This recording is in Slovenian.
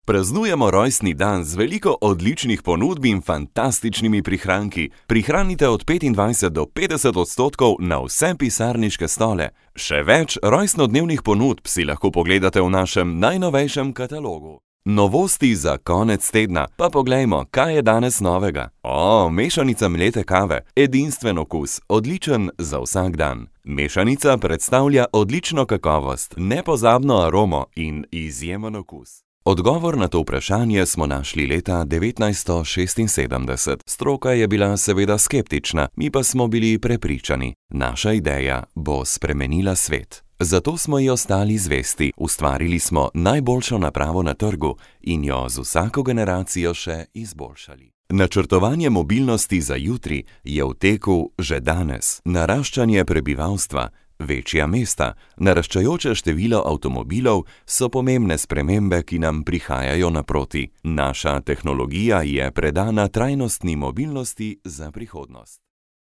Praznujemo rojstni dan z veliko odličnih ponudb in fantastičnimi prihranki. Prihranite od 25 do 50% na vse pisarniške stole. Še več rojstnodnevnih ponudb si lahko pogledate v našem najnovejšem katalogu. Novosti za konec tedna, pa poglejmo, kaj je danes novega. Mešanica mlete kave, edinstven okus, odličen za vsak dan. Mešanica predstavlja odlično kakovost, nepozabno aromo in izjemen okus. Odgovor na to vprašanje smo našli leta 1976. Stroka je bila seveda skeptična, mi pa smo bili prepričani. Naša ideja bo spremenila svet. Zato smo ji ostali zvesti, ustvarili smo najboljšo napravo na trgu in jo z vsako generacijo še izboljšali. Načrtovanje mobilnosti za jutri je v teku že danes. Naraščanje prebivalstva, večja mesta, naraščajoče število avtomobilov so pomembne spremembe, ki nam prihajajo naproti. Naša tehnologija je predana trajnostni mobilnosti za prihodnost.